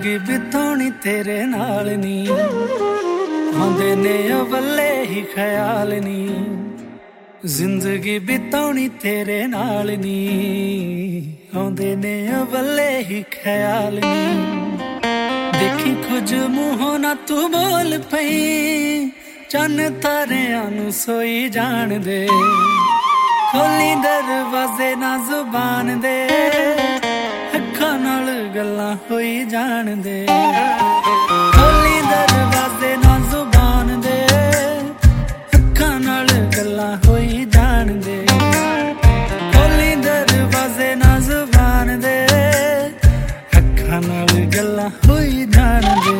जिंदगी बितानी तेरे नाल नी आंदे ने अवले ही ख्याल नी जिंदगी बितानी तेरे नाल नी आंदे ने अवले ही ख्याल नी देखी कुछ मुंहों ना तू बोल पई चन तारियां नू सोई जान दे खोली दरवाजे ना जुबान दे अखां नाल गल्लां होई जान दे खोली दरवाजे ना जुबान दे अखां नाल गल्लां होई जान दे खोली दरवाजे ना जुबान दे अखां नाल गल्लां होई जान दे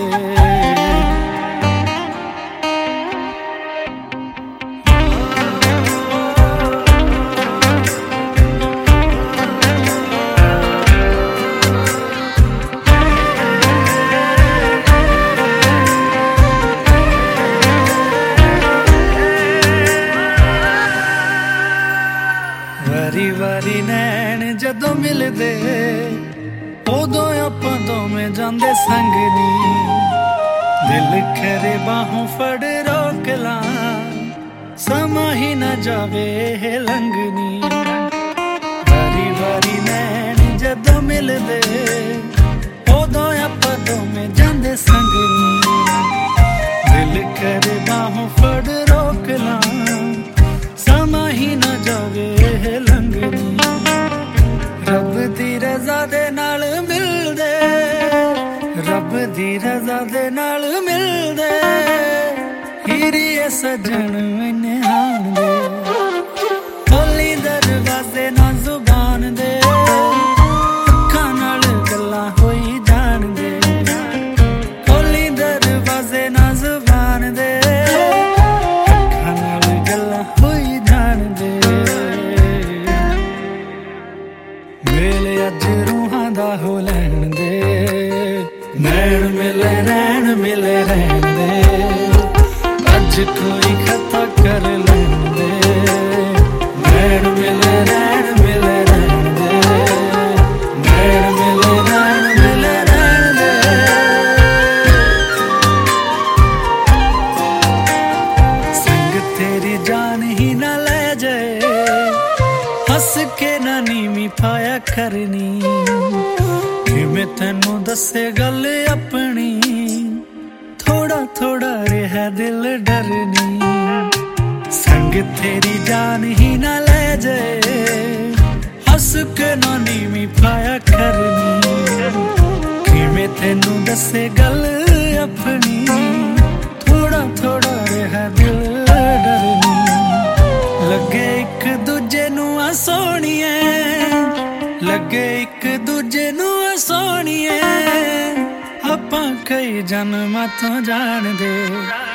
वारी वारी नैन जदों मिलदे उदों आपां दोवें जांदे संग नी दिल करे बाहों फड़ रोक लां समा ही ना जावे लंघनी वारी वारी नैन जदों मिलदे उदों आपां दोवें जांदे संग नी दिल करे बाहों फड़ रोक लां समा ही ना जावे लंघनी रब दी रज़ा दे नाल मिलदे रब दी रज़ा दे नाल मिलदे हीरिए सजन मैंने आन दे खोली दरवाजे ना जुबान दे अखां नाल गल्लां होई जान दे खोली दरवाजे ना जुबान दे अखां नाल गल्लां होई जान दे मेले अज रूहां दा हो लैण दे नैण मिले रैण मिले रैण दे अज कोई खता कर लैण दे नैण मिले रैण मिले रैण दे नैण मिले रैण मिले रैण दे संग तेरी जान ही ना ले जाए हस के ना नीवी पाया करनी कि मैं तेनू दसे गल अपनी थोड़ा थोड़ा रहा दिल डरनी संग तेरी जान ही ना ले जाए हस के ना नीवी पाया करनी कि मैं तेनू दसे गल अपनी थोड़ा थोड़ा रहा दिल डरनी लगे एक दूजे नू आ सोहणिए लगे एक दूजे नू आ सोहणिए आपां कई जन्मां तों जान दे